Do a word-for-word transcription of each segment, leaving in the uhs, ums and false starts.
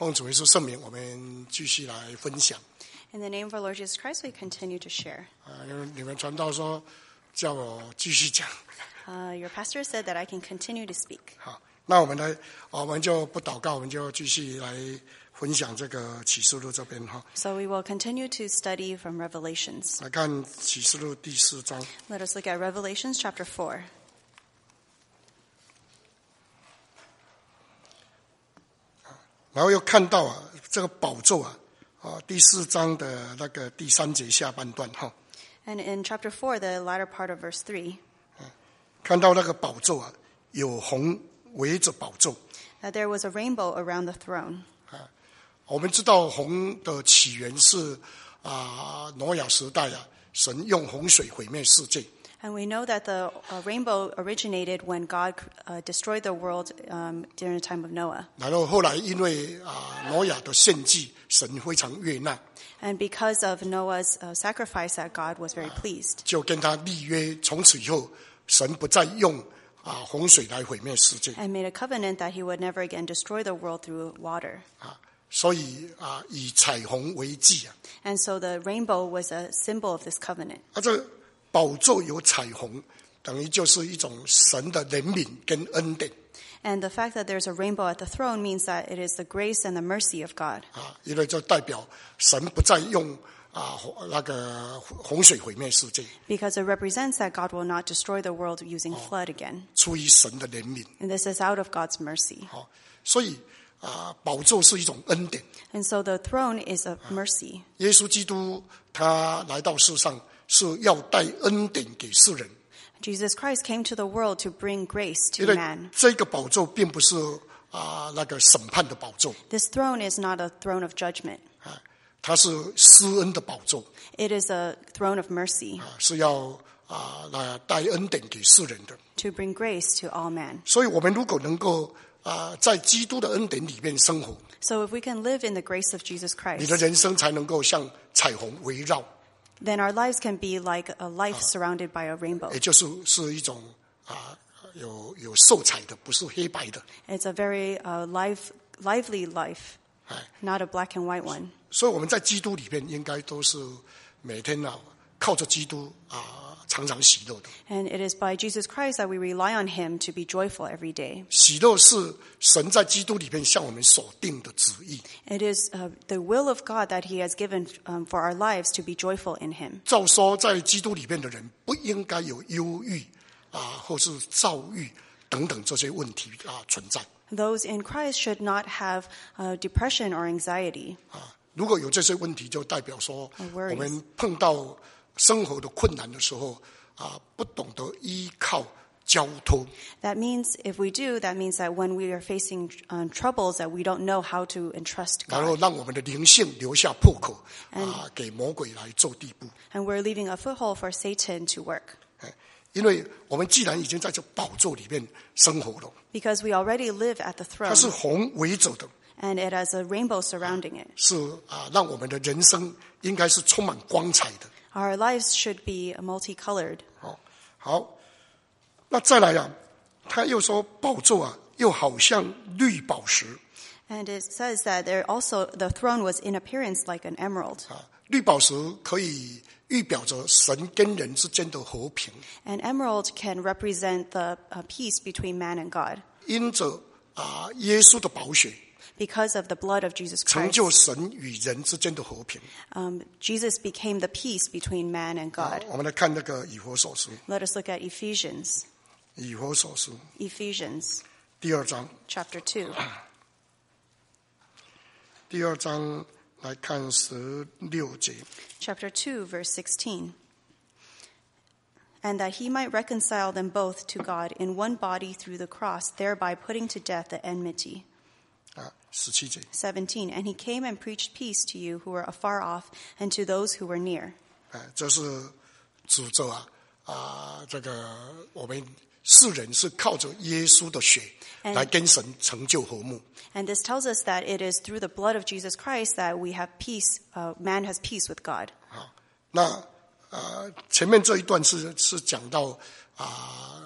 奉主耶稣圣名，我们继续来分享。 In the name of our Lord Jesus Christ, we continue to share. 啊，因为你们传道说叫我继续讲。 Uh, your pastor said that I can continue to speak. 好，那我们来，我们就不祷告，我们就继续来分享这个启示录这边哈。 So we will continue to study from Revelations. 来看启示录第四章。 Let us look at Revelations chapter four. 然后又看到啊，这个宝座啊，啊第四章的那个第三节下半段哈。 And in chapter four, the latter part of verse three, 看到那个宝座啊，有红围着宝座。 that there was a rainbow around the throne. 啊，我们知道红的起源是啊挪亚时代啊，神用洪水毁灭世界。 And we know that the uh, rainbow originated when God uh, destroyed the world um, during the time of Noah. 然后后来因为啊挪亚的献祭，神非常悦纳， And because of Noah's uh, sacrifice, that God was very pleased. 就跟他立约，从此以后，神不再用啊洪水来毁灭世界 And made a covenant that he would never again destroy the world through water. 啊，所以啊以彩虹为记啊， And so the rainbow was a symbol of this covenant. 啊这个宝座有彩虹，等于就是一种神的怜悯跟恩典 And the fact that there's a rainbow at the throne means that it is the grace and the mercy of God. 啊，因为就代表神不再用啊那个洪水毁灭世界， Because it represents that God will not destroy the world using flood again. 出于神的怜悯 And this is out of God's mercy. 啊，所以啊宝座是一种恩典。 And so the throne is a mercy. 耶稣基督他来到世上是要带恩典给世人， Jesus Christ came to the world to bring grace 因 to 为 man. 这个宝座并不是啊那个审判的宝座 This throne is not a throne of judgment. 啊，它是施恩的宝座 It is a throne of mercy 啊，是要啊来带恩典给世人的。 to bring grace to all man. 所以我们如果能够啊在基督的恩典里面生活， So if we can live in the grace of Jesus 你的 Christ, 人生才能够像彩虹围绕， then our lives can be like a life surrounded by a rainbow. 也就是是一种啊有有色彩的，不是黑白的。 It's a very uh, live, lively life, 哎， not a black and white one. 所以我们在基督里面应该都是每天啊靠着基督啊常常喜乐的。 And it is by Jesus Christ that we rely on him to be joyful every day. 喜乐是神在基督里面向我们所定的旨意。 It is uh, the will of God that he has given um, for our lives to be joyful in him. 照说在基督里面的人不应该有忧郁啊或是躁郁等等这些问题啊存在 Those in Christ should not have uh, depression or anxiety. 啊。如果有这些问题，就代表说 worries. 我们碰到生活的困难的时候啊，不懂得依靠交托。 That means if we do, that means that when we are facing um, troubles that we don't know how to entrust 然后 God. 让我们的灵性留下破口啊，给魔鬼来做地步。 And we're leaving a foothold for Satan to work. 哎，因为我们既然已经在这宝座里面生活了， Because we already live at the 它是 throne 红围着的， and it has a rainbow surrounding it. 是啊，让我们的人生应该是充满光彩的。 Our lives should be multicolored. 好，好，那再来啊，他又说宝座啊，又好像绿宝石 And it says that there also the throne was in appearance like an emerald. 啊，绿宝石可以预表着神跟人之间的和平， An emerald can represent the uh, peace between man and God. 因着啊耶稣的宝血， Because of the blood of Jesus 成 Christ, 就神与人之间的和平。 um, Jesus became the peace between man and 啊 God. 我们来看那个以弗所书， Let us look at Ephesians. 以弗所书 Ephesians 第二章， chapter two. 第二章来看十六节。 Chapter two, verse sixteen. And that he might reconcile them both to God in one body through the cross, thereby putting to death the enmity. 啊，十七节 seventeen. And he came and preached peace to you who were afar off, and to those who were near. 啊，这是指着啊啊，这个我们世人是靠着耶稣的血 And- 来跟神成就和睦。 And this tells us that it is through the blood of Jesus Christ that we have peace, uh, man has peace with God. 啊，那呃前面这一段是是讲到啊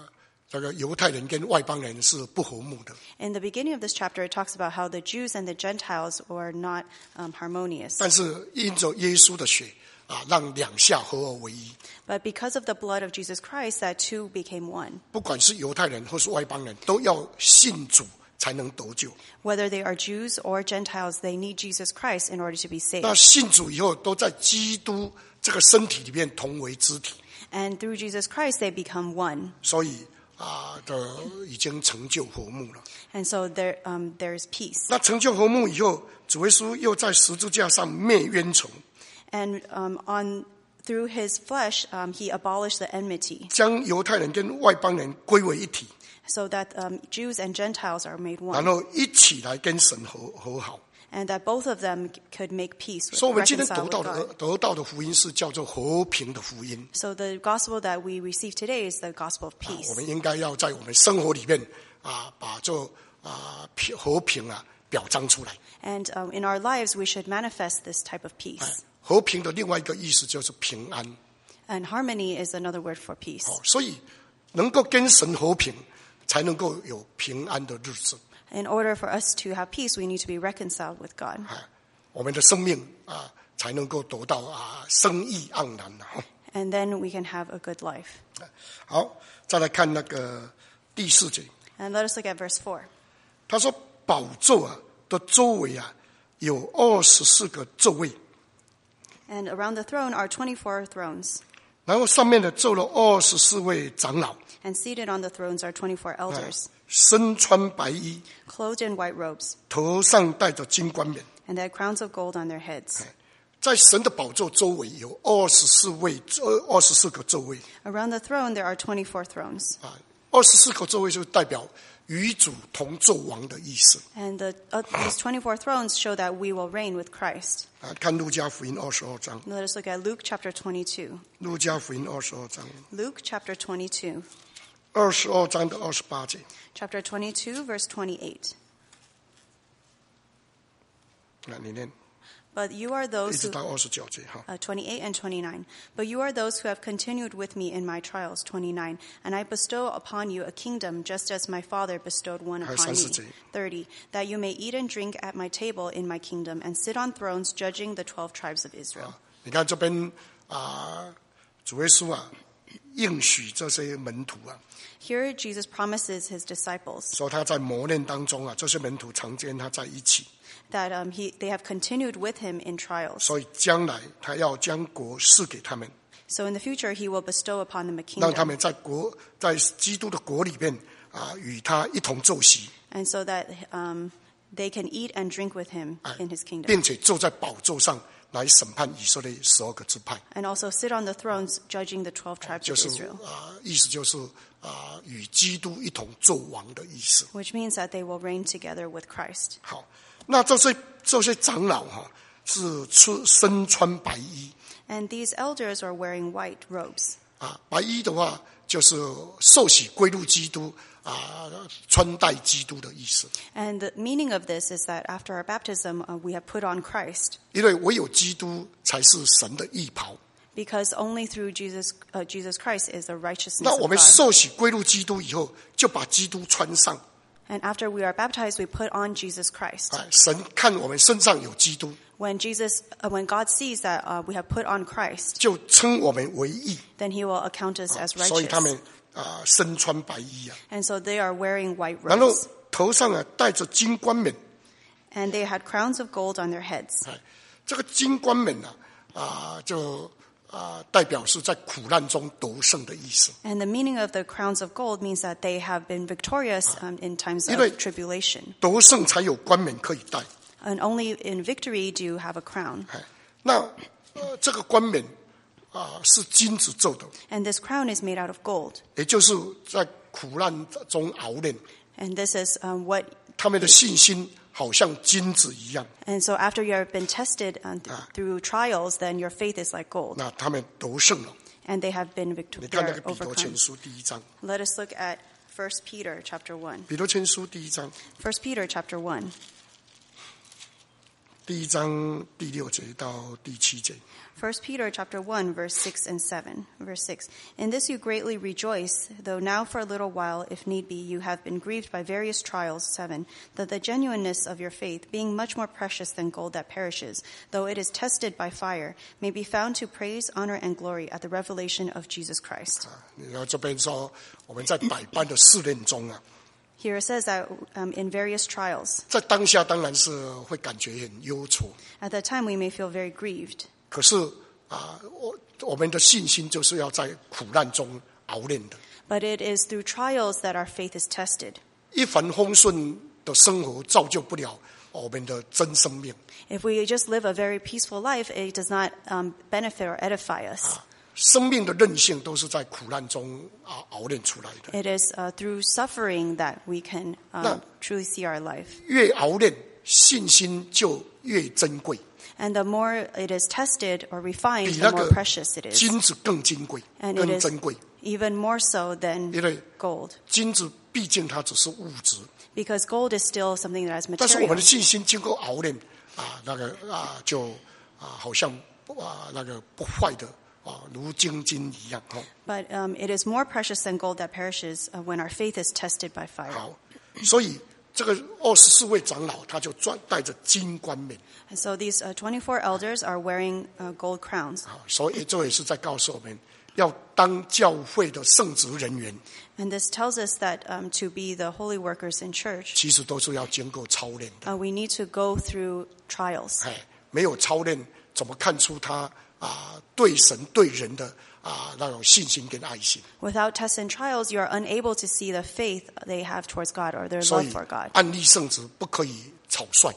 这个犹太人跟外邦人是不和睦的。 In the beginning of this chapter, it talks about how the Jews and the Gentiles were not um, harmonious. 但是因着耶稣的血啊，让两下合而为一。 But because of the blood of Jesus Christ, that two became one. 不管是犹太人或是外邦人，都要信主才能得救。 Whether they are Jews or Gentiles, they need Jesus Christ in order to be 那 saved. 信主以后，都在基督这个身体里面同为肢体， And through Jesus Christ, they become one. 所以啊，的已经成就和睦了。 And so there, um, there's peace. 那成就和睦以后，主耶稣又在十字架上灭冤仇， And um, on through his flesh, um, he abolished the enmity, 将犹太人跟外邦人归为一体， so that um, Jews and Gentiles are made 然 one, 后一起来跟神和和好。 and that both of them could make peace, 所以，我们今天 reconcile 得到 with 的 God. 得到的福音是叫做和平的福音。 So the gospel that we receive today is the gospel of 啊 peace. 我们应该要在我们生活里面啊，把这啊平和平啊表彰出来。 And um, in our lives, we should manifest this type of peace. 和平的另外一个意思就是平安。 And harmony is another word for peace. 哦，所以能够跟神和平，才能够有平安的日子。 In order for us to have peace, we need to be reconciled with God. 啊，我们的生命啊，才能够得到啊生意盎然啊。 And then we can have a good life. 好，再来看那个第四节， And let us look at verse four. 他说宝座啊的周围啊有二十四个座位， And around the throne are twenty-four thrones. 然后上面呢坐了二十四位长老， And seated on the thrones are twenty-four 啊 elders, 身穿白衣， clothed in white robes, 头上戴着金冠冕。 and they had crowns of gold on their heads. 在神的宝座周围有二十四位，二二十四个座位 Around the throne there are twenty-four thrones. 啊，二十四个座位就代表与主同作王的意思 And the, uh, these twenty-four thrones show that we will reign with Christ. 啊。看路加福音二十二章， Let us look at Luke chapter twenty-two. 路加福音二十二章， Luke chapter twenty-two. 二十二章的二十八节 Chapter twenty-two, verse twenty-eight. 啊，你念 But you are 一 those 直 who... 到二十九节哈。 Uh, twenty-eight and twenty-nine. But you are those who have continued with me in my trials, twenty-nine. And I bestow upon you a kingdom, just as my Father bestowed one 还有 upon me, 三十节。 thirty. That you may eat and drink at my table in my kingdom, and sit on thrones judging the twelve tribes of Israel. 你看这边啊，主耶稣啊应许这些门徒啊， Here Jesus promises his disciples 说他在磨练当中啊，这些门徒常跟他在一起， that um, he, they have continued with him in trials. 所以将来他要将国赐给他们。 So in the future he will bestow upon them a 让他 kingdom. 们在国在基督的国里面啊，与他一同坐席， And so that um, they can eat and drink with him 哎 in his kingdom. 并且坐在宝座上来审判以色列十二个支派， And also sit on the thrones judging the twelve tribes 就 of 是 Israel. 啊，意思就是啊，与基督一同做王的意思。 Which means that they will reign together with Christ. 好，那这些这些长老哈、是出身穿白衣 And these elders are wearing white robes. 啊，白衣的话就是受洗归入基督啊，穿戴基督的意思。 And the meaning of this is that after our baptism, uh, we have put on Christ. 因为唯有基督才是神的义袍。 Because only through Jesus, uh, Jesus Christ is the righteousness 那 of 我们 God. 受洗归入基督以后，就把基督穿上。 And after we are baptized, we put on Jesus Christ. 哎，神看我们身上有基督， When Jesus, uh, when God sees that uh, we have put on Christ, 就称我们为义。 then He will account us as 所以他 righteous. 们啊、身穿白衣啊， And so they are wearing white 然后 robes. 头上啊戴着金冠冕。 And they had crowns of gold on their heads. 哎，这个金冠冕啊，啊、就啊、代表是在苦难中得胜的意思。 And the meaning of the crowns of gold means that they have been victorious um, in times 因为 of tribulation. 得胜才有冠冕可以戴。 And only in victory do you have a crown. 哎，那呃这个冠冕啊、是金子做的， And this crown is made out of gold. 也就是在苦难中熬炼， And this is um, what, 他们的信心好像金子一样。 and so after you have been tested um, th- through trials, then your faith is like gold. 那他们得胜了。 And they have been 你 victorious, 看那 they 个 are 彼得前 overcome. 书第一章， Let us look at First Peter chapter one. 彼得前书第一章 First Peter chapter one. 第一章第六节到第七节。 First Peter chapter one, verse six and seven. Verse six. In this you greatly rejoice, though now for a little while, if need be, you have been grieved by various trials. Seven. That the genuineness of your faith, being much more precious than gold that perishes, though it is tested by fire, may be found to praise, honor, and glory at the revelation of Jesus Christ. 然后这边说我们在百般的试炼中啊， Here it says that um, in various trials. 在当下当然是会感觉很忧愁， At that time we may feel very grieved. 可是啊，我我们的信心就是要在苦难中熬炼的。 But it is through trials that our faith is tested. 一帆风顺的生活造就不了我们的真生命。 If we just live a very peaceful life, it does not um, benefit or edify us. 生命的韧性都是在苦难中啊熬炼出来的。 It is uh, through suffering that we can um, 那 truly see our life. 越熬炼，信心就越珍贵， And the more it is tested or 比 refined, 那 the more 个 precious it is. 金子更金贵， And 更 it is 珍贵。 even more so than 因为 gold. 金子毕竟它只是物质， Because gold is still something that is 但是我们 material. 的信心经过熬炼啊，那个啊就啊好像啊那个不坏的啊，如精金一样哈。 But um, it is more precious than gold that perishes uh, when our faith is tested by fire. 好，所以这个二十四位长老他就专戴着金冠冕。 And so these uh, twenty-four elders are wearing uh, gold crowns. 好，所以这也是在告诉我们要当教会的圣职人员， And this tells us that um, to be the holy workers in church, 其实都是要经过操练的。 uh, we need to go through trials. 哎，没有操练，怎么看出他啊对神对人的啊那种信心跟爱心？ Without tests and trials, you are unable to see the faith they have towards God or their 所 love 以 for God. 按立圣职不可以草率，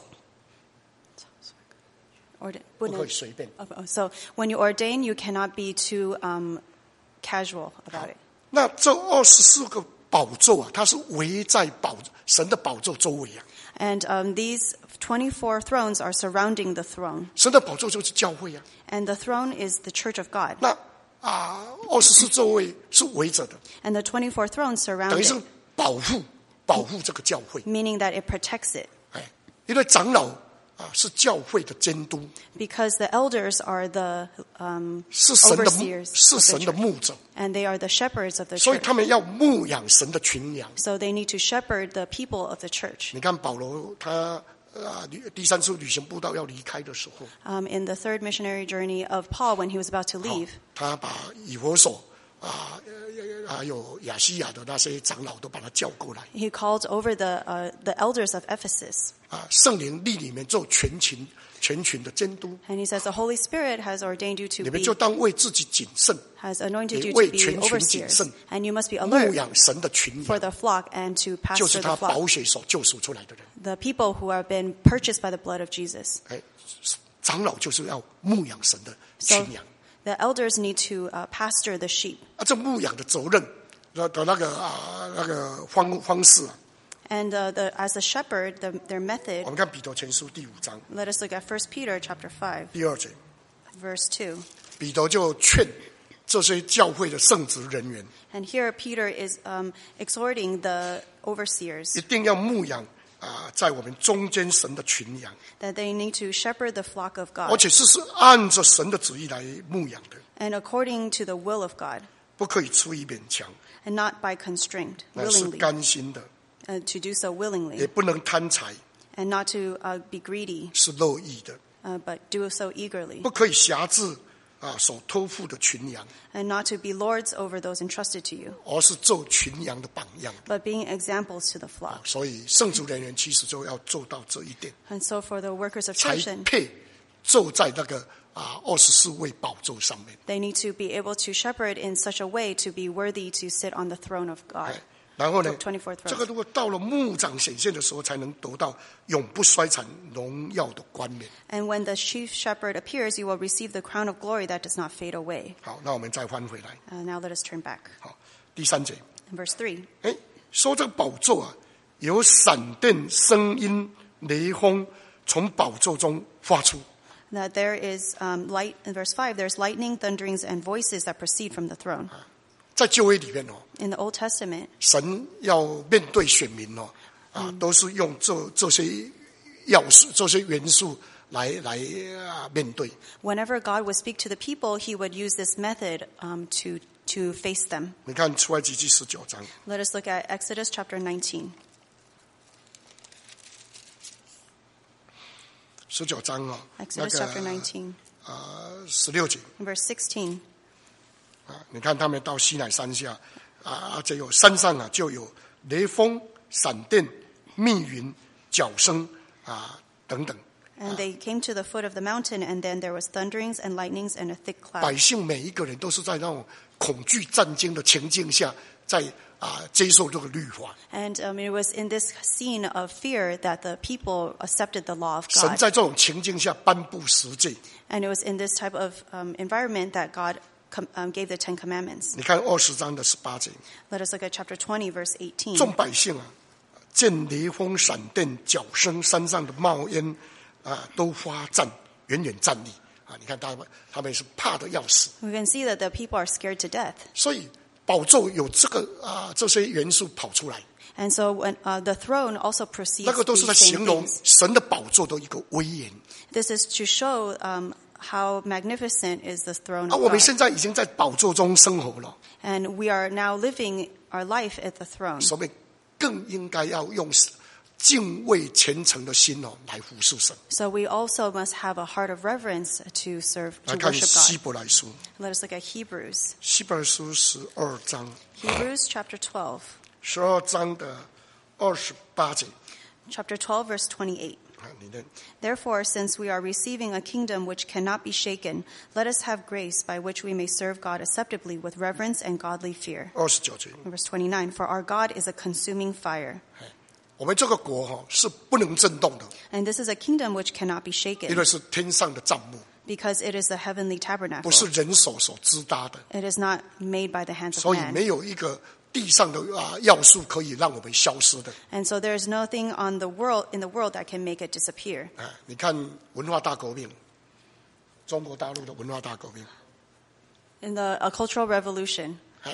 Or, 不可以随便。 Oh, so when you ordain, you cannot be too um, casual about it. 那这二十四个宝座啊，它是围在宝神的宝座周围啊。 And um, these twenty-four thrones are surrounding the throne. 神的宝座就是教会啊。 And the throne is the church of God. 那啊，二十四座位是围着的， And the twenty-four thrones surround 等于是 it, 保护保护这个教会。 meaning that it protects it. 哎，因为长老啊是教会的监督， Because the elders are the um, 是神的牧 overseers 是 of the 神的 church. 牧者， And they are the shepherds of the 所以 church. 他们要牧养神的群羊。 So they need to shepherd the people of the church. 你看保罗他啊旅第三次旅行布道要离开的时候， Um, in the third missionary journey of Paul, when he was about to 好 leave, 他把以弗所啊呃还有亚细亚的那些长老都把他叫过来 he called over the uh, the elders of Ephesus. 啊，圣灵立你们做全群全群的监督， And he says the Holy Spirit has ordained you 你 to 们 be, 就当为自己谨慎， has anointed you 为 to be 全群谨 overseers. 慎， And you must be 牧 alert 养神的群 for 羊， the flock and to 就 pastor 是 the 他 flock. 宝血所救赎出来的人。 The people who have been purchased by the blood of Jesus. 哎，长老就是要牧养神的 So 群羊 the elders need to uh, pastor the sheep. 啊，这牧养的责任的的那个啊那个方方式啊， And uh, the, as a shepherd, the, their 我 method, 们看彼得前书第五章 let us look at First Peter chapter five, 第二节， verse two. 彼得就劝这些教会的圣职人员， And here Peter is um, exhorting the overseers 一定要牧养啊，在我们中间神的群羊， that they need to shepherd the flock of 而 God 且是是按着神的旨意来牧养的， and according to the will of God 不可以出于勉强， and not by constraint, 乃是 willingly, 甘心的， uh, to do so 也 willingly 不能贪财， and not to uh, be greedy, 是乐意的， uh, but do so eagerly 不可以辖制啊所托付的群羊， and not to be lords over those entrusted to you, 而是做群羊的榜样。 but being examples to the flock. 所以圣职人员其实就要做到这一点， And so for the workers of 才 church, then, 配坐在那个啊二十四位宝座上面。 they need to be able to shepherd in such a way to be worthy to sit on the throne of God. 哎然后呢 twenty-four thrones. 这个如果到了牧长显现的时候，才能得到永不衰残荣耀的冠冕。 And when the chief shepherd appears, you will receive the crown of glory that does not fade away. 好，那我们再翻回来。 Uh, now let us turn back. 好，第三节， In verse three, 哎，说这个宝座啊，有闪电、声音、雷轰从宝座中发出。 that there is um, light. In verse five, there's lightning, thunderings, and voices that proceed from the throne. 在旧约里面哦， In the Old Testament, 神要面对选民哦，啊，都是用这这些要素、这些元素来来啊面对。 Whenever God would speak to the people, he would use this method um, to, to face them. 你看出埃及记十九章， Let us look at Exodus chapter nineteen. 十九章啊， Exodus chapter nineteen, 啊十六节 verse sixteen. 啊，你看他们到西乃山下啊，这有山上啊就有雷锋、闪电、密云、角声啊等等。 And they came to the foot of the mountain, and then there was thunderings and lightnings and a thick 百 cloud. 姓每一个人都是在那种恐惧战惊的情境下，在啊接受这个律法。 And um, it was in this scene of fear that the people accepted the law of 神 God. 在这种情境下颁布十诫。 And it was in this type of um, environment that God com- um, gave the Ten Commandments. 你看二十章的十八节， Let us look at chapter twenty, verse eighteen. 众百姓啊，见雷锋、闪电、角声，山上的冒烟啊，都发战，远远站立啊！你看他们，他们是怕的要死。 We can see that the people are scared to death. 所以宝座有这个啊这些元素跑出来， And so when uh, the throne also precedes 那个都是在 these 形 same 容 things. 神的宝座的一个威严。 This is to show um, how magnificent is the throne 啊， of 我们 God. 现在已经在宝座中生活了， And we are now living our life at the throne. 所以更应该要用敬畏虔诚的心哦来服侍神。 So we also must have a heart of reverence to serve, 来 to 看 worship 希 God. 伯来书， Let us look at Hebrews. 希伯来书十二章， Hebrews chapter twelve. 十二章的二十八节 Chapter twelve, verse twenty-eight. 啊，你念。 Therefore, since we are receiving a kingdom which cannot be shaken, let us have grace by which we may serve God acceptably with reverence and godly fear. 二十九节， Verse twenty-nine, for our God is a consuming fire. 我们这个国哈是不能震动的， And this is a kingdom which cannot be 因 shaken 为是天上的帐幕， because it is the heavenly 不 tabernacle. 是人手所支搭的， It is not made by the hands of 所以 man. 没有一个地上的啊要素可以让我们消失的。 And so there is nothing on the world in the world that can make it disappear. 啊，你看文化大革命，中国大陆的文化大革命， In the a cultural revolution, 哎，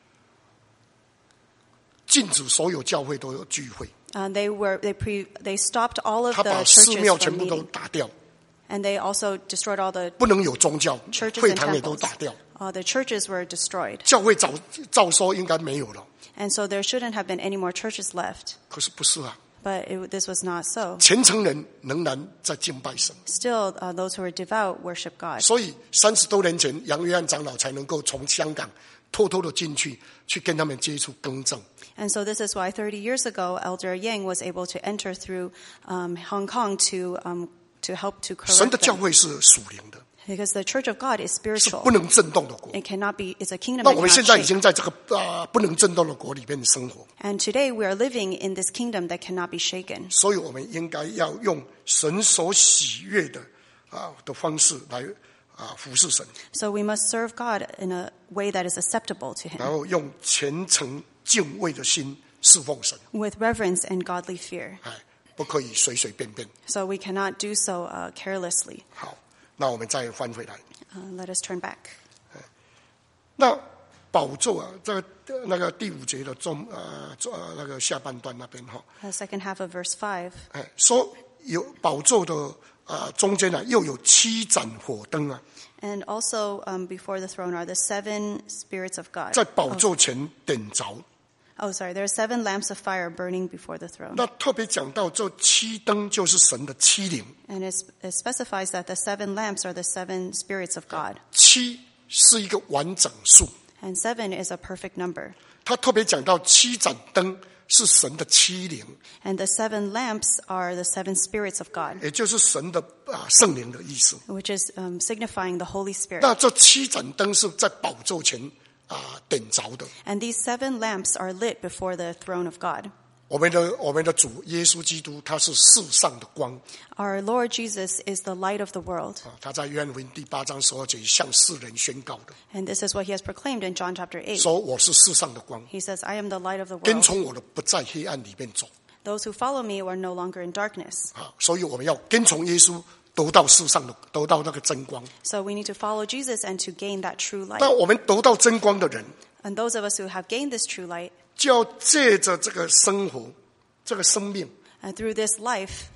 禁止所有教会都有聚会， uh, they were they pre they stopped all of 他把 the 寺庙 churches 全 from 部都 meeting, 打掉， and they also destroyed all the 不能有宗教， churches 会 and 堂也都 temples. 打掉， Uh, the churches were destroyed, 教会早照说应该没有了， and so there shouldn't have been any more churches left. 可是不是啊， But it, this was not so. 虔诚人仍然在敬拜神。 Still, uh, those who are devout worship God. 所以三十多年前，杨约翰长老才能够从香港偷偷的进去，去跟他们接触更正。 And so this is why thirty years ago, Elder Yang was able to enter through um, Hong Kong to um, to help to 神 correct 的教 them. 会是属灵的， Because the Church of God is 是 spiritual. 不能震动的国。 It cannot be. It's a kingdom 那 that 我们 cannot 现在已 shake. 经在这个啊、呃、不能震动的国里面生活， And today we are living in this kingdom that cannot be shaken. 所以我们应该要用神所喜悦的啊的方式来啊服侍神， So we must serve God in a way that is acceptable to 然 Him, 后用虔诚敬畏的心侍奉神， with reverence and godly fear. 哎，不可以随随便便。 So we cannot do so uh, carelessly. 好，那我们再翻回来。 Uh, let us turn back. 那宝座啊，这个那个第五节的中呃呃那个下半段那边哈， The second half of verse five. 哎，说有宝座的啊中间呢、啊、又有七盏火灯啊， And also um, before the throne are the seven spirits of God. 在宝座前点着。 Oh, sorry. There are seven lamps of fire burning before the throne. 那特别讲到这七灯就是神的七灵， And it, it specifies that the seven lamps are the seven spirits of God. 七是一个完整数。 And seven is a perfect number. 他特别讲到七盏灯是神的七灵， And the seven lamps are the seven spirits of God, 也就是神的啊圣灵的意思。 which is um, signifying the Holy Spirit. 那这七盏灯是在宝座前啊点着的。 And these seven lamps are lit before the throne of God. 我们的我们的主耶稣基督，他是世上的光 Our Lord Jesus is the light of the world. 啊！他在约翰福音第八章十二节向世人宣告的， And this is what he has proclaimed in John chapter eight. 说我是世上的光， He says, I am the light of the 跟 world. 从我的不在黑暗里面走 Those who follow me are no longer in darkness. 啊！所以我们要跟从耶稣，得到世上的，得到那个真光。 So we need to follow Jesus and to gain that true 那 light. 我们得到真光的人， And those of us who have gained this true light, 就要借着这个生活、这个生命， and through this life,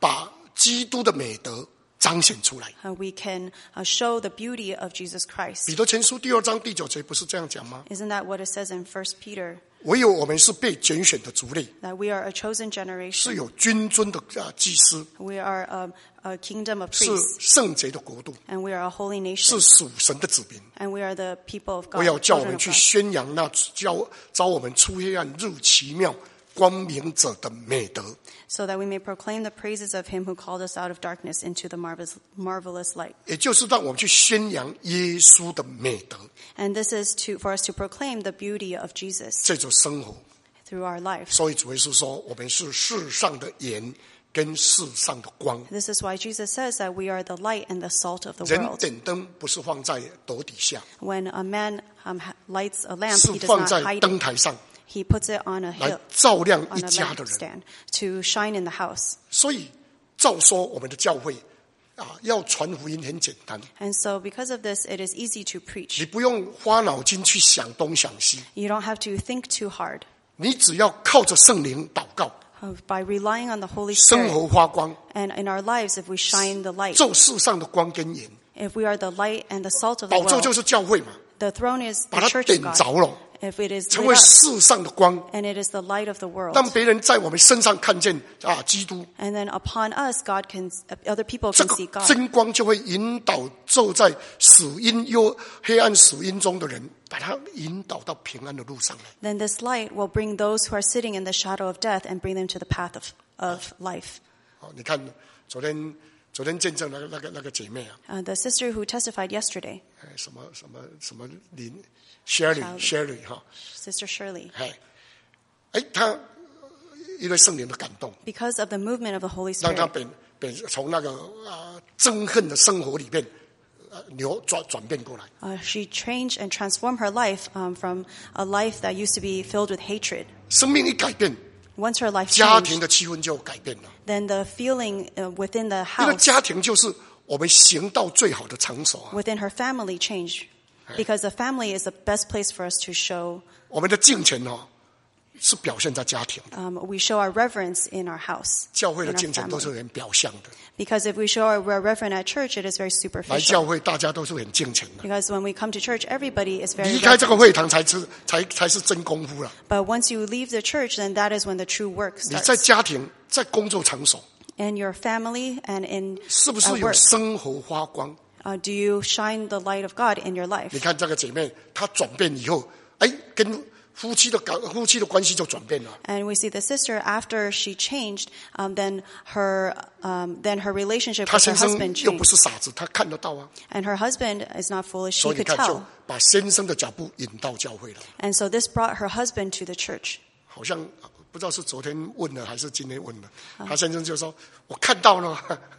把基督的美德彰显出来。 Uh, we can uh, show the beauty of Jesus Christ. 彼得前书第二章第九节不是这样讲吗？ Isn't that what it says in First Peter? 唯有我们是被拣选的族类， That we are a chosen 是 generation. 有君尊的啊祭司， We are a, a kingdom of 是 priests. 圣洁的国度， And we are a holy 是 nation. 属神的子民。 And we are the people of 我 God. 要叫我 children 们 of 去 God. 宣扬那教招我们出黑暗入奇妙光明者的美德。 So that we may proclaim the praises of him who called us out of darkness into the marvelous, marvelous light. 也就是让我们去宣扬耶稣的美德， And this is to, for us to proclaim the beauty of Jesus 这种生活。 through our life. 所以主耶稣说，我们是世上的盐跟世上的光。 This is why Jesus says that we are the light and the salt of the 人 world. 点灯不是放在斗底下， When a man um, ha- lights a lamp, 是 he does 放 not 在 hide 灯 it. 台上 He puts it on a 来 hill, 照亮 on 一 a 家的人。 lampstand to shine in the house. 所以照说我们的教会啊，要传福音很简单， And so because of this, it is easy to preach. 你不用花脑筋去想东想西， You don't have to think too hard. 你只要靠着圣灵祷告， Uh, By relying on the Holy 生 Spirit 活发光， and in our lives, if we shine the light, 做世上的光跟盐。 if we are the light and the salt of the 宝座就 world, 是教会嘛， the throne is 把 the 它 church 点 of 着 God. 了， If it is 成 lit 为 up 世上的光， and it is the light of the world, 让别人在我们身上看见啊基督。 and then upon us, God can, other people 这 can 个 see God. 真光就会引导走在死荫幽黑暗死荫中的人，把他引导到平安的路上来。 Then this light will bring those who are sitting in the shadow of death and bring them to the path of, of life. 好，你看昨天昨天见证那个那个那个姐妹啊， Uh, the sister who testified yesterday, 哎什么什么什么林 Sherry Charlie Sherry 哈， Sister Shirley, 哎哎她因为圣灵的感动， because of the movement of the Holy 让她 Spirit, 变变从那个啊憎恨的生活里面呃扭转转变过来。 uh, she changed and transformed her life um, from a life that used to be filled with hatred. 生命一改变， Once her life 家庭 changed, 的气氛就改变了。 then the feeling uh, within the 因为 house, 家庭就是我们行道最好的场所啊。 within her family changed. Because the family is the best place for us to show, 我们的敬虔哦，是表现在家庭的， um, we show our reverence in our house, 教会 in 的 our 敬虔都是 family. 很表象的。 Because if we show our reverence at church, it is very 来教 superficial. 会大家都是很敬虔的， Because when we come to church, everybody is very 离开这个 reverent. 会堂才是才才是真功夫了。 But once you leave the church, then that is when the true work 你在 starts. 家庭、在工作场所， In your family and in 是不是 uh, 有 work, 生活发光？ uh, do you shine the light of God in your 你 life? 看这个姐妹，她转变以后，哎，跟夫妻的感夫妻的关系就转变了。 And we see the sister after she changed, um, then her um, then her relationship 她 with her 先生 husband 又不 changed. 是傻子，他看得到啊， And her husband is not foolish; 所 he 以你 could 看就 tell. 把先生的脚步引到教会了。 And so this brought her husband to the church. 好像不知道是昨天问的还是今天问的， 啊他先生就说：“我看到了。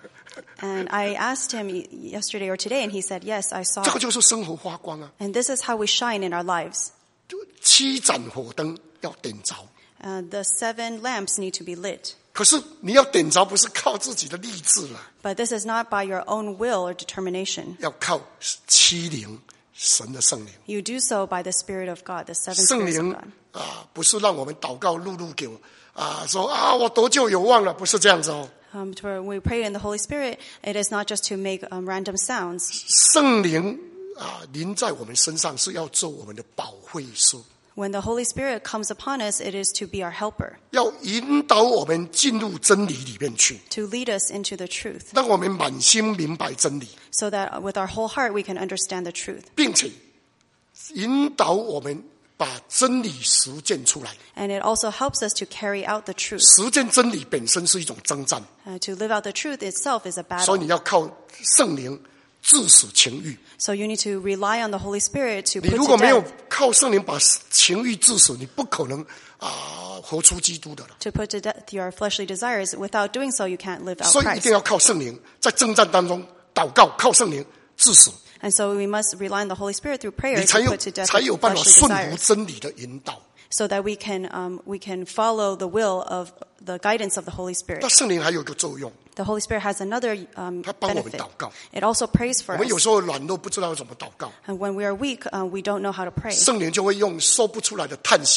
And I asked him yesterday or today, and he said, "Yes, I ” saw 这个 it." 就是生活发光啊！ And this is how we shine in our lives. 就七盏火灯要点着， Uh, the seven lamps need to be lit. 可是你要点着不是靠自己的力志了， But this is not by your own will or determination. 要靠七灵神的圣灵。 You do so by the Spirit of God, the seven 圣 spirits of 灵 God. 啊，不是让我们祷告碌碌给我啊，说啊我得救有望了，不是这样子哦。 Um, to where we pray in the Holy Spirit, it is not just to make um, random sounds. 圣灵啊临在我们身上是要做我们的保惠师， When the Holy Spirit comes upon us, it is to be our helper, 要引导我们进入真理里面去， to lead us into the truth, 让我们满心明白真理， so that with our whole heart we can understand the truth. 并且引导我们把真理实践出来。 And it also helps us to carry out the truth. 实践真理本身是一种征战， Uh, to live out the truth itself is a 所以 battle. 你要靠圣灵致死情欲。 So you need to rely on the Holy Spirit to 你 put 如 to 果没有 death, 靠圣灵把情欲致死，你不可能啊活出基督的了。 to put to death your fleshly desires. Without doing so, you can't live out 所以一 Christ. 定要靠圣灵，在征战当中祷告，靠圣灵致死， And so we must rely on the Holy Spirit through prayer 你才 to 有 put to death 才有办法 fleshly 顺服 desires, 真理的引导。 so that we can um, we can follow the will of the guidance of the Holy 那 Spirit. 圣灵还有一个作用， The Holy Spirit has another um, 他帮我们 benefit. 祷告。 It also prays 我 for 们有 us. 时候软弱，不知道怎么祷告， And when we are weak, uh, we don't know how to pray. 圣灵就会用说不出来的叹息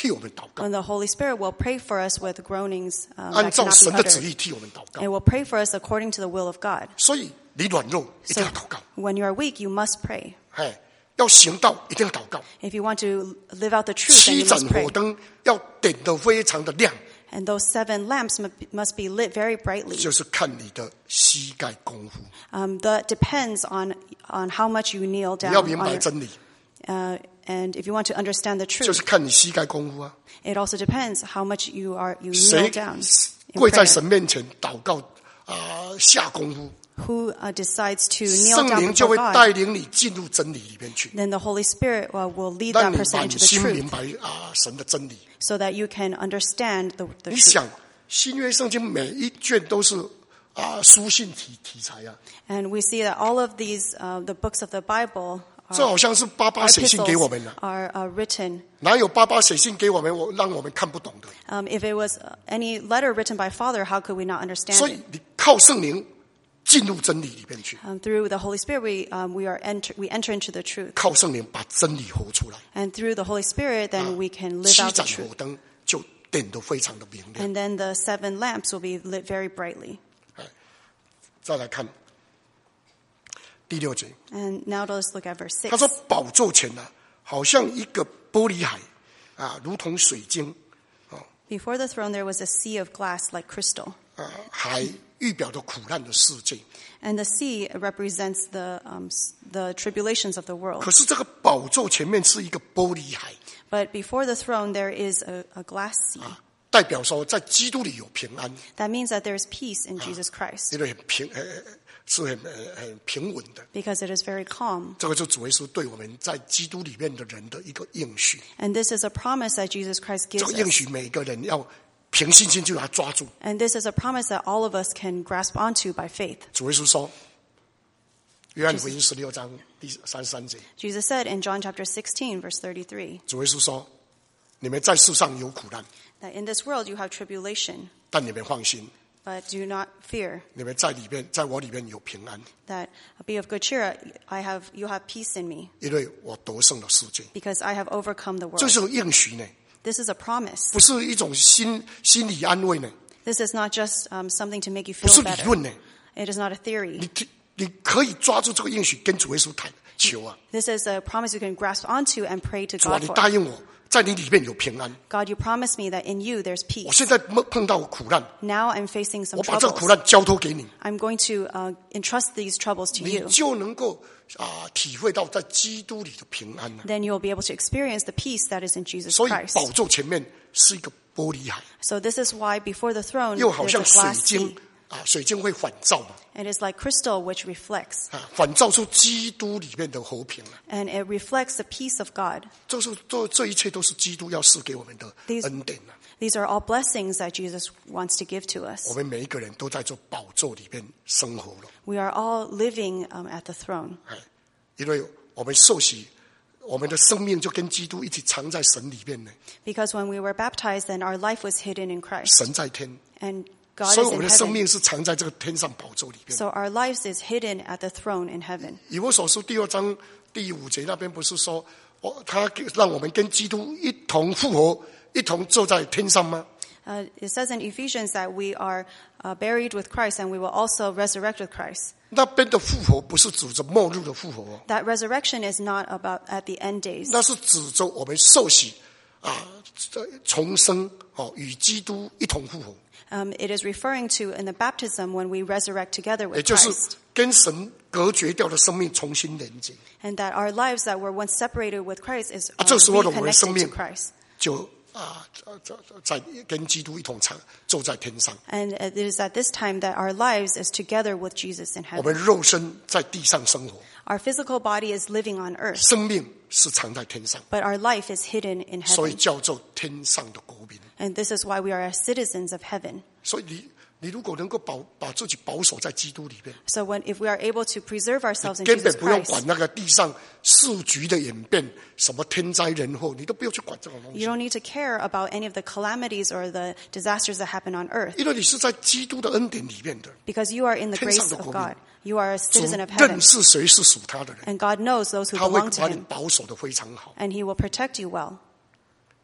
替我们祷告， And the Holy Spirit will pray for us with groanings um, 按 that 照 cannot 神 be 的旨 uttered. 意替我们祷告。 It will pray for us according to the will of God. 所以你软弱一定 So 要祷告， when you are weak, you must pray. 哎，要行道一定要祷告。 If you want to live out the truth, then 七 you 盏 must pray. 火灯要点得非常的亮， And those seven lamps mu- must be lit very brightly. 就是看你的膝盖功夫。 Um, that depends on on how much you kneel 你 down. 要明 on 白 your- 真理， uh, and if you want to understand the 就 truth, 是看你膝盖功夫啊。 it also depends how much you are you 谁 kneel down. in 跪在 prayer. 神面前祷告啊、下功夫， Who uh, decides to kneel 圣 down 灵就 before 会 God, 带领你进入真理里面去， then the Holy Spirit uh, will lead 让 that 你 person 满 into the 心明 truth 白啊、神的真理。 so that you can understand the, the 你 truth. 想新约圣经每一卷都是啊、书信题题材啊， And we see that all of these, uh, the books of the Bible, 这好像是爸爸 our 写信给我 epistles 们的， are uh, written. 哪有爸爸写信给我们，我让我们看不懂的？ Um, if it was uh, any letter written by Father, how could we not 所 understand 以 it? 你靠圣灵进入真理里面去， Um, through the Holy Spirit, we um, we are enter we enter into the truth, 靠圣灵把真理活出来， and through the Holy Spirit, then we can live 七 out the 盏 truth. 火灯就点得非常的明亮。 And then the seven lamps will be lit very brightly. 再来看第六节， And now let's look at verse 他 six. 说宝座前呢、好像一个玻璃海啊，如同水晶 Before the throne, there was a sea of glass like crystal, 啊，海预表着苦难的世界。 and the sea represents the um, s- the tribulations of the world. 可是这个宝座前面是一个玻璃海， But before the throne, there is a, a glass sea. 代表说在基督里有平安， That means that there is peace in Jesus Christ 因为很平，呃，是很呃很平稳的。 because it is very calm. 这个就主耶稣对我们在基督里面的人的一个应许。 And this is a promise that Jesus Christ 这 gives 个应 us. 许每个人要凭信心就把它抓住。 And this is a promise that all of us can grasp onto by faith. 主耶稣说，约翰福音十六章第三十三节， Jesus said in John chapter sixteen, verse thirty-three, 主耶稣说：“你们在世上有苦难， that in this world you have tribulation, 但你们放心， but do not fear. 你们在里面，在我里面有平安， That be of good cheer. I have you have peace in me 因为我得胜了世界。 because I have overcome the ” 这 world. 是应许呢， This is a promise. 不是一种心心理安慰呢， This is not just um, something to make you 不 feel 是理 better. 论呢。 It is not a theory. 你听你可以抓住这个应许，跟主耶稣谈求啊， This is a promise you can grasp onto and pray to 主啊， God 你 for. 答应我，在你里面有平安。 God, you promised me that in you there's 我 peace. 现在碰碰到苦难， Now I'm facing some 我把这个苦 troubles. 难交托给你， I'm going to uh, entrust these troubles to 你 you. 就能够啊体会到在基督里的平安了。 Then you'll be able to experience the peace that is in Jesus 所以 Christ. 宝座前面是一个玻璃海， So this is why before the throne 又好 there's 像 a 水 glass 晶 sea. 啊，水晶会反照嘛， It is like crystal which reflects. 啊，反照出基督里面的和平啊。 And it reflects the peace of God. 这是这这一切都是基督要赐给我们的 These- 恩典啊！ These are all blessings that Jesus wants to give to 我 us. 们每一个人都在这宝座里面生活了， We are all living um, at the throne 哎，因为我们受洗，我们的生命就跟基督一起藏在神里面呢。 because when we were baptized, then our life was hidden in Christ. 神在天， And God 所以 is 我们 in 的生 heaven. 命是藏在这个天上宝座里面。 So our lives is hidden at the throne in heaven. 以弗所书第二章第五节那边不是说，哦，他让我们跟基督一同复活，一同坐在天上吗？ Uh, it says in Ephesians that we are uh, buried with Christ and we will also resurrect with Christ. 那边的复活不是指着末日的复活哦， That resurrection is not about at the end days. 那是指着我们受洗啊，这重生哦，与基督一同复活， Um, it is referring to in the baptism when we resurrect together 也 with 就是 Christ. 跟神隔绝掉的生命重新连接， And that our lives that were once separated with Christ is 啊， uh, 这时候的我们的生 reconnected 命 to Christ. 就啊，这这在跟基督一同长坐在天上， And it is at this time that our lives is together with Jesus in 我们 heaven. 肉身在地上生活， Our physical body is living on earth, 生命是藏在天上， but our life is hidden in 所以 heaven. 叫做天上的国民。 And this is why we are citizens of heaven. 所以你你如果能够保把自己保守在基督里面， So when if we are able to preserve ourselves in 根本 Jesus 不用 Christ, 管那个地上世局的演变，什么天灾人祸，你都不用去管这种东 you 西， don't need to care about any of the calamities or the disasters that happen on earth 因为你是在基督的恩典里面的。 because you are in the 天上 grace 的 of 国民。 God. You are a 主 citizen of heaven. 认识谁是属他的人， And God knows those who 他会 belong to 把你 him. 保守的非常好。 And he will protect you well.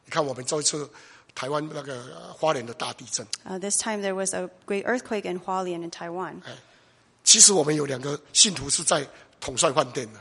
你看我们这一次台湾那个花莲的大地震， Uh, this time there was a great earthquake in Hualien in Taiwan. 其实我们有两个信徒是在统帅饭店的，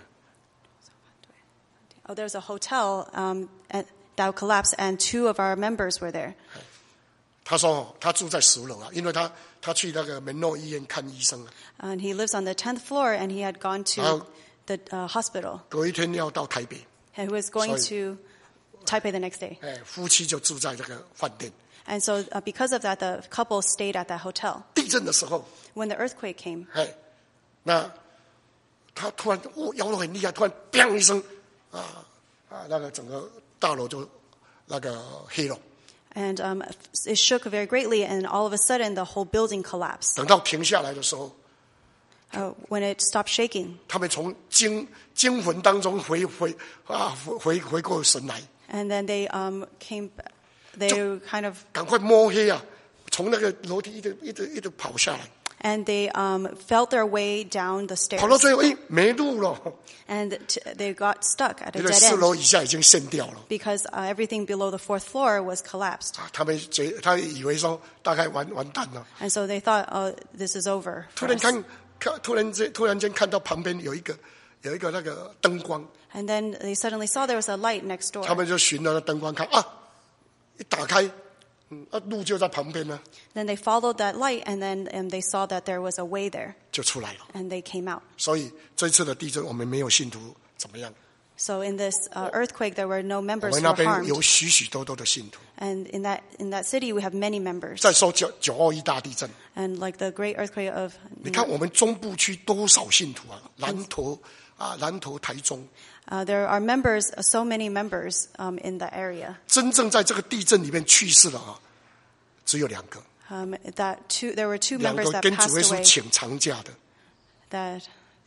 Oh, there's a hotel um, at, that collapsed, and two of our members were there. 他说他住在十楼啊，因为他他去那个门诺医院看医生啊， And he lives on the tenth floor, and he had gone to Oh. the uh, hospital. 隔一天要到台北， And he was going Sorry. to Taipei the next day. 哎，夫妻就住在这个饭店。 And so uh, because of that, the couple stayed at that hotel. 地震的时候， When the earthquake came, 哎，那他突然哦摇得很厉害，突然“砰”一声，啊啊，那个整个大楼就那个黑了。 and um, it shook very greatly, and all of a sudden the whole building collapsed. 等到停下来的时候， Uh, when it stopped shaking, 他们从惊惊魂当中回回啊回回回过神来， and then they um, came, they kind of, 赶快摸黑啊，从那个楼梯一直一直一直跑下来， and they um, felt their way down the 跑到 stairs, 最后，哎，没路了， and t- they got stuck at a 因为 dead 四楼 end 以下已经陷掉了。 because uh, everything below the fourth floor was collapsed. 啊，他们觉他以为说大概完完蛋了， And so they thought, oh, this is over 突 for 然 us. 看看突然间突然间看到旁边有一个有一个那个灯光， And then they suddenly saw there was a light next 他 door. 们就循着那灯光看啊，一打开，嗯啊路就在旁边呢， Then they followed that light, and then um, they saw that there was a way there, 就出来了。 and they came out. 所以这次的地震，我们没有信徒怎么样， So in this uh, earthquake, there were no 我 members 们 who 那 were 边 harmed. 有许许多多的信徒。 And in that in that city, we have many members. 再说九九二一大地震， And like the great earthquake of, 你看我们中部区多少信徒啊？南投啊，南投、台中， uh, there are members, uh, so many members um, in the area. 真正在这个地震里面去世了啊，只有两个， Um, that two, there were two 两 members 个 that 跟主 passed 耶稣 away. 请长假的。 That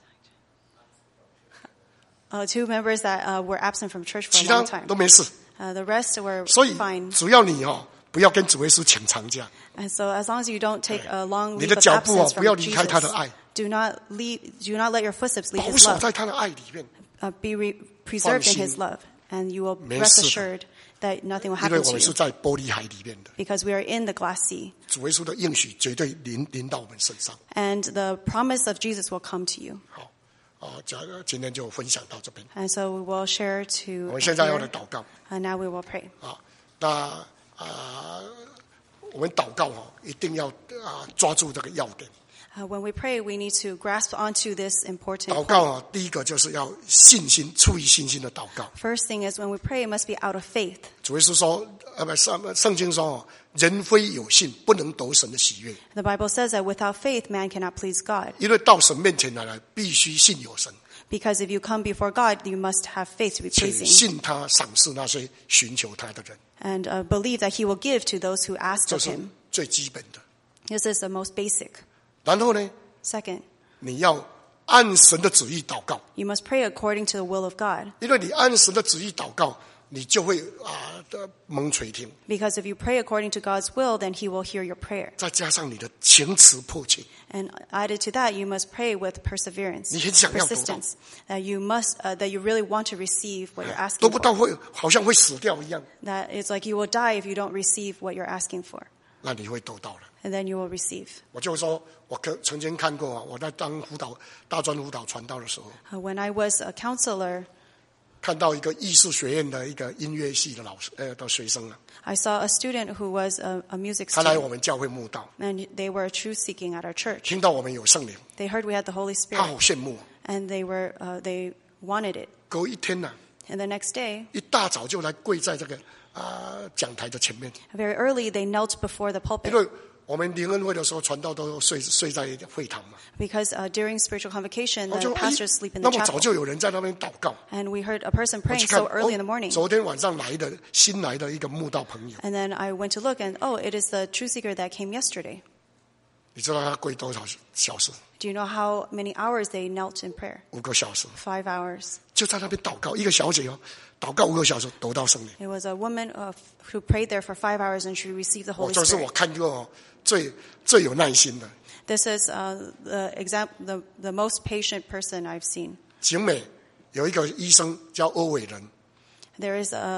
uh, two members that uh, were absent from church for 其 a 他 long time. 都没事， Uh, the rest were 所以 fine. 只要你哦，不要跟主耶稣请长假， And so as long as you don't take a long 你 leave 的 of 脚步哦 absence 不要 from 离开他的 Jesus, 爱， do not leave, do not let your footsteps leave 保 his 守 love. 在他的爱里面， Uh, be re- preserved in 放心。 his love, and you will 没 rest 事的。 assured that nothing will 因为 happen 我 to 们是 you 在玻璃海里面的， because we are in the glass sea, 主耶稣的应许绝对临临到我们身上。 and the promise of Jesus will come to you. 好，啊，假今天就分享到这边， And so we will share 我 to 们现在要来 here, 祷告 and now we will pray. 啊。那啊，我们祷告哦，一定要啊抓住这个要点。 Uh, when we pray, we need to grasp onto this important 祷 point. 告啊，第一个就是要信心，出于信心的祷告。 First thing is when we pray, it must be out of faith. 主耶稣说，呃，不，圣圣经说哦，人非有信，不能得神的喜悦。 The Bible says that without faith, man cannot please God. 因为到神面前来了，必须信有神， Because if you come before God, you must have faith to be 且 pleasing, 信他赏赐那些寻求他的人， and uh, believe that He will give to those who ask 这 of 是 Him. 最基本的。 This is the most basic. 然后呢， Second, 你要按神的旨意祷告， you must pray according to the will of God. 因为你按神的旨意祷告，你就会啊的蒙垂听。 Because if you pray according to God's will, then He will hear your prayer. 再加上你的情辞迫切， And added to that, you must pray with perseverance, 你很想要得到。 persistence. That you must, uh, that you really want to receive what you're 得 asking 不到 for. 会好像会死掉一样， That it's like you will die if you don't receive what you're asking for. 那你会得到了。 And then you will receive. 我就说，我可曾经看过啊，我在当辅导大专辅导传道的时候， Uh, when I was a counselor, 看到一个艺术学院的一个音乐系的老师呃的学生啊， I saw a student who was a, a music 他来我 student, 们教会慕道， and they were truth seeking at our church. 听到我们有圣灵， They heard we had the Holy 他好 Spirit, 羡慕啊。 and they were, uh, they wanted it. 隔一天呢、 And the next day, 一大早就来跪在这个啊、讲台的前面， very early, they knelt before the 因 pulpit. 为我们灵恩会的时候，传道都睡睡在会堂嘛。 Because uh, during spiritual convocation, 我就 the 哎 pastors sleep in 那 the 么早 chapel. 就有人在那边祷告， And we heard a person 我 praying 去看 so early in the 哦 morning. 昨天晚上来的新来的一个慕道朋友， And then I went to look, and oh, it is the truth seeker that came yesterday. 你知道他跪多少小时？ Do you know how many hours they knelt in prayer? 五个小时， Five hours. 就在那边祷告，一个小姐哦，祷告五个小时，得到圣灵。 It was a woman uh, who prayed there for five hours, and she received the 我 Holy 这是我 Spirit. 看过哦最最有耐心的。 This is uh, the, exam- the, the most patient person I've seen. 景美有一个医生叫欧伟仁， There is a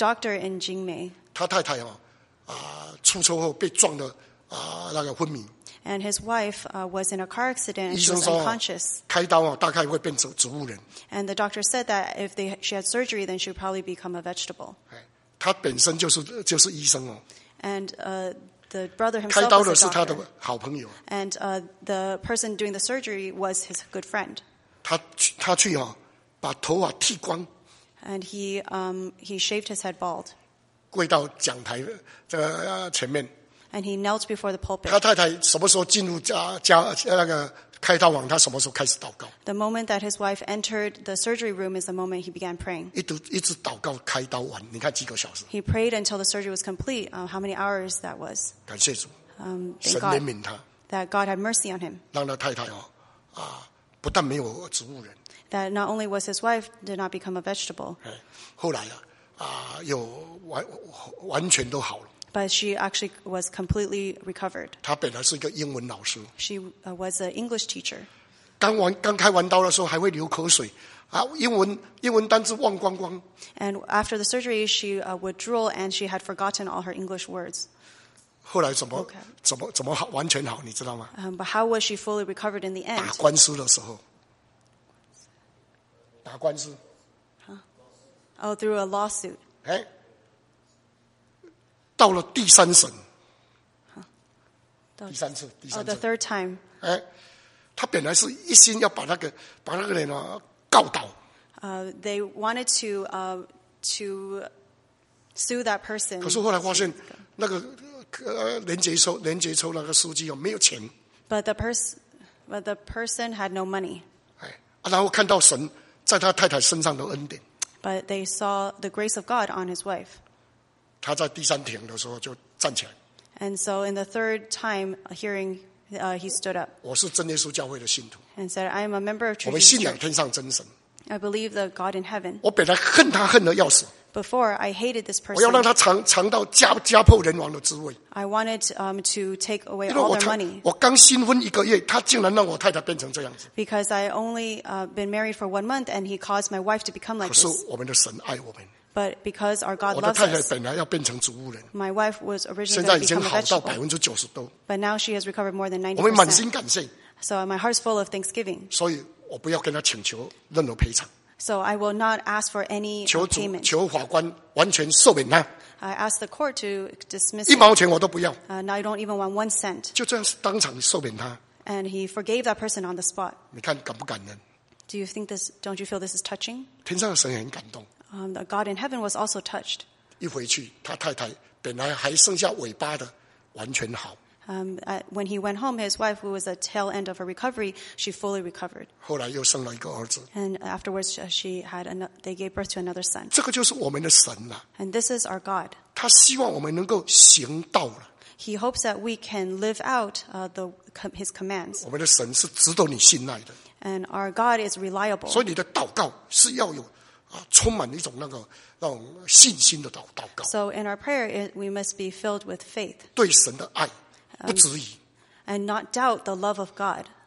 doctor in Jingmei, 他太太哦啊出车祸被撞的啊那个昏迷， and his wife uh, was in a car accident and 医 she 生 was 说 unconscious. 开刀哦大概会变成植物人。 And the doctor said that if they, she had surgery, then she would probably become a vegetable. 哎，他本身就是就是医生哦， And uh, the brother 开 himself 刀的 was 是 a 他的 doctor. 好朋友， And uh, the person doing the surgery was his good friend. 他去他去哦把头发剃光， And he um, he shaved his head bald. 跪到讲台这个呃前面。 And he knelt before the 他 pulpit. 太太什么时候进入家家那个开刀房，他什么时候开始祷告？ The moment that his wife entered the surgery room is the moment he began praying. 一直一直祷告开刀完，你看几个小时？ He prayed until the surgery was complete. Uh, how many hours that was? 感谢主， Um, 神 thank 怜 God 悯他， that God had mercy on him. 让他太太哦啊，不但没有植物人， That not only was his wife did not become a vegetable, 哎，后来啊啊，又完完全都好了。 but she actually was completely recovered. 他本来是一个英文老师， She uh, was an English teacher. 刚完刚开完刀的时候还会流口水啊，英文英文单词忘光光。 And after the surgery, she uh, would drool and she had forgotten all her English words. 后来怎么 Okay. 怎么怎么好完全好，你知道吗？ Um, but how was she fully recovered in the 打 end? 官司的时候，打官司， Oh, through a lawsuit. 哎，到了第三审，第三次，第 Oh, 三 the 次， third time. 哎，他本来是一心要把那个把那个人啊告倒， Uh, they wanted to uh, to sue that person. 可是后来发现那个呃连结抽连结抽那个书记哦没有钱， But the person, but the person had no money. 哎，啊然后看到神在他太太身上的恩典， But they saw the grace of God on his wife. 他在第三庭的时候就站起来， And so in the third time hearing, uh, he stood up 我是真耶稣教会的信徒， and said, I am a member of 我 True 们 Jesus 信仰 Church. 天上真神， I believe the God in heaven. 我本来恨他恨得要死， Before, I hated this 我要让 person. 他尝尝到家家破人亡的滋味。 I wanted um, to take away 因为 all 我 their 才 money 我刚新婚一个月，他竟然让我太太变成这样子。 because I only uh, been married for one month and he caused my wife to become 可 like 是 this. 我们的神爱我们， But because our God 我的 loves 太太 us, 本来要变成植物人， my wife was 现 originally 在 going 已 to 经 become a 好到百 vegetable. 分之九十多， But now she has recovered more than 我们满 ninety 心 percent. 感谢， So my heart's full of thanksgiving. 所以我不要跟他请求任何赔偿， So I will not ask for any 求 uh, 主 payment. 求法官完全赦免他， I asked the court to dismiss 一 it. 毛钱我都不要， Uh, now I don't even want one cent. 就这样当场赦免他。 And he forgave that person on the spot. 你看感不感人？ Do you think this, don't you feel this is touching? 天上的神也很感动。 Um, the God in heaven was also touched. 一回去，他太太本来还剩下尾巴的，完全好。 Um, uh, when he went home, his wife, who was the tail end of her recovery, she fully recovered. 后来又生了一个儿子， And afterwards, uh, she had an, they gave birth to another son. 这个就是我们的神了。 And this is our God. 他希望我们能够行道了。 He hopes that we can live out uh, the, his commands. 我们的神是值得你信赖的， And our God is reliable. 所以你的祷告是要有啊，充满一种那个那种信心的祷祷告， So in our prayer, it, we must be filled with faith 对神的爱不质疑， and not doubt the love of God.